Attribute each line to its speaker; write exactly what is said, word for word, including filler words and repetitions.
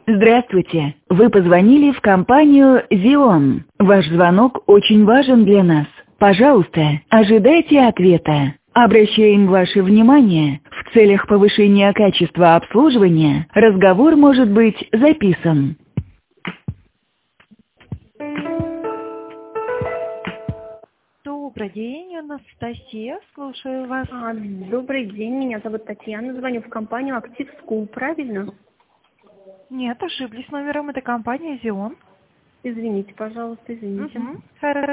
Speaker 1: Здравствуйте. Вы позвонили в компанию «Зион». Ваш звонок очень важен для нас. Пожалуйста, ожидайте ответа. Обращаем ваше внимание, в целях повышения качества обслуживания разговор может быть записан.
Speaker 2: Добрый день, Анастасия, слушаю вас.
Speaker 3: А, добрый день, меня зовут Татьяна, звоню в компанию Active School, правильно?
Speaker 2: Нет, ошиблись номером, это компания «Зион».
Speaker 3: Извините, пожалуйста, извините.
Speaker 2: Угу. Хорошо.